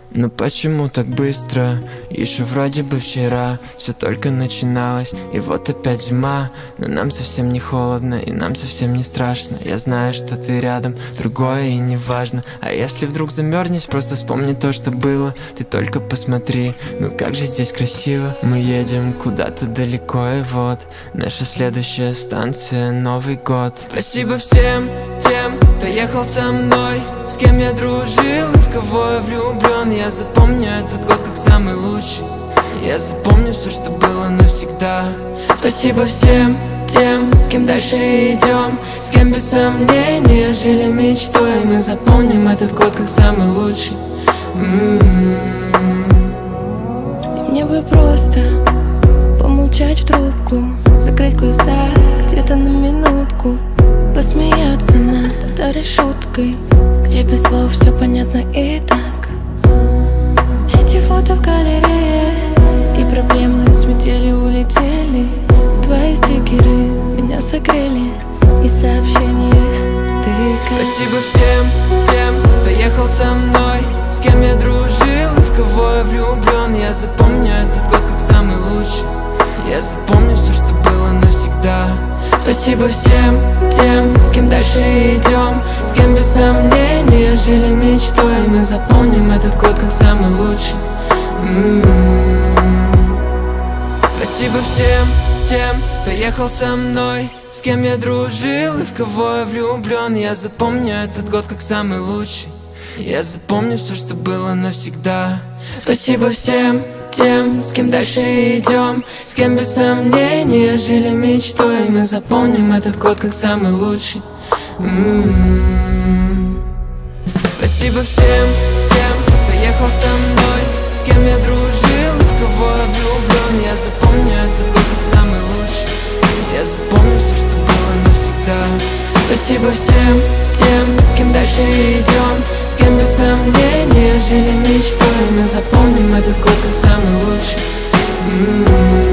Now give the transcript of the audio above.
Но почему так быстро? Еще вроде бы вчера все только начиналось, и вот опять зима. Но нам совсем не холодно, и нам совсем не страшно. Я знаю, что ты рядом, другое и не важно. А если вдруг замерзнешь, просто вспомни то, что было. Ты только посмотри, ну как же здесь красиво. Мы едем куда-то далеко, и вот наша следующая станция — Новый год. Спасибо всем тем, кто ехал со мной, с кем я дружил и в кого я влюблен. Я запомню этот год как самый лучший. Я запомню все, что было навсегда. Спасибо всем тем, с кем дальше идем, с кем без сомнения жили мечтой. Мы запомним этот год как самый лучший. И мне бы просто помолчать в трубку, закрыть глаза где-то на минутку, посмеяться над старой шуткой, где без слов все понятно и так. Эти фото в галерее, и проблемы смятели, улетели. Твои стикеры меня согрели, и сообщения ты как... Спасибо всем тем, кто ехал со мной, с кем я дружил и в кого я влюблен. Я запомню этот год как самый лучший. Я запомню все, что было навсегда. Спасибо всем тем, с кем дальше идем, с кем без сомнения жили мечтой. Мы запомним этот год как самый лучший. Спасибо всем тем, кто ехал со мной, с кем я дружил и в кого я влюблен. Я запомню этот год как самый лучший. Я запомню все, что было навсегда. Спасибо всем тем, с кем дальше идем, с кем без сомнения жили мечтой. Мы запомним этот год как самый лучший. Спасибо всем тем, кто ехал со мной, с кем я дружил и в кого я влюблен. Я запомню этот год как самый лучший. Я запомню все, что было навсегда. Спасибо всем тем, с кем дальше идем, с кем без сомнения жили мечтой. Мы запомним этот год как самый лучший.